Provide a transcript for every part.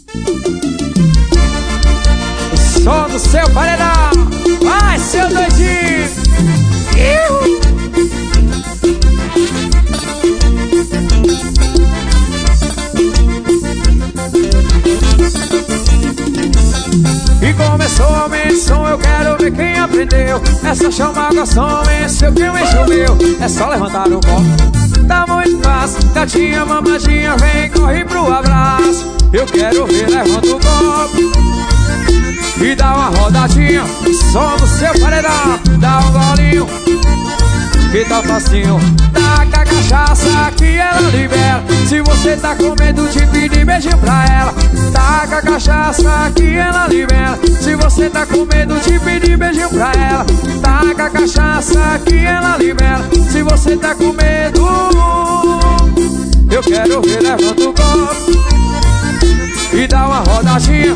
O som do seu paredão. Vai, seu doidinho. E começou a menção, eu quero ver quem aprendeu. É só chamar o garçom, encheu que eu encho o meu. É só levantar o copo, tá muito fácil. Gatinha, mamadinha, vem, corre pro abraço. Eu quero ver, levanta o copo e dá uma rodadinha. Som do seu paredão, dá um golinho, que tá facinho. Taca a cachaça que ela libera. Se você tá com medo de pedir beijinho pra ela, taca a cachaça que ela libera. Se você tá com medo de pedir beijinho pra ela, taca a cachaça que ela libera. Se você tá com medo, eu quero ver, levanta o copo e dá uma rodadinha,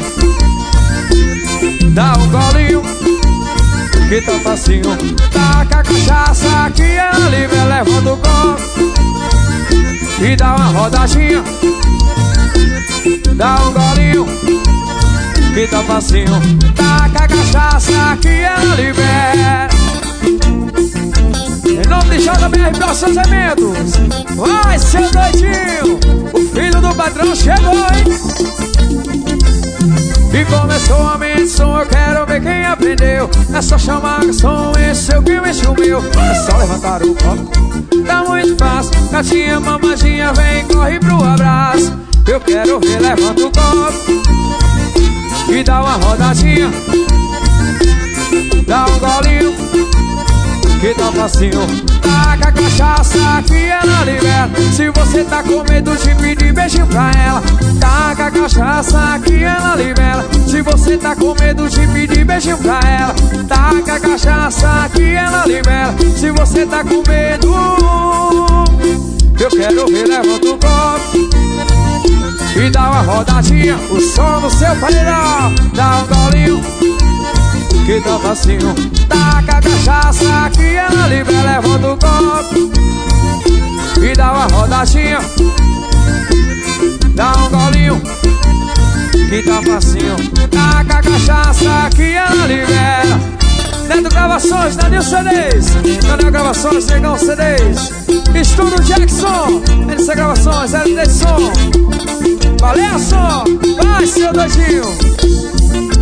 dá um golinho, que tá facinho. Taca a cachaça que ela libera. Levanta o copo e dá uma rodadinha, dá um golinho, que tá facinho. Taca a cachaça que ela libera. Em nome de JBR Processamentos, vai, seu doidinho. O filho do patrão chegou, hein? E começou a menção, eu quero ver quem aprendeu. É só chamar o garçom, encheu que eu encho o meu. É só levantar o copo, tá muito fácil. Gatinha, mamadinha, vem, corre pro abraço. Eu quero ver, levanta o copo e dá uma rodadinha, dá um golinho, que tá facinho. Taca a cachaça que ela libera. Se você tá com medo de pedir beijinho pra ela, taca a cachaça que ela libera. Se você tá com medo de pedir beijinho pra ela, taca a cachaça que ela libera. Se você tá com medo, eu quero ver, levanta o copo e dá uma rodadinha. O som do seu paredão, dá um golinho, que tá facinho. Taca a cachaça que ela libera. Levanta o copo e dá uma rodadinha, dá um golinho, que tá facinho. Taca a cachaça que ela libera. Neto Gravações, Daniel CDs, Daniel Gravações, Negão CDs, Estúdio Jackson, NC Gravações, LD Som. Valeu, som, vai, seu doidinho.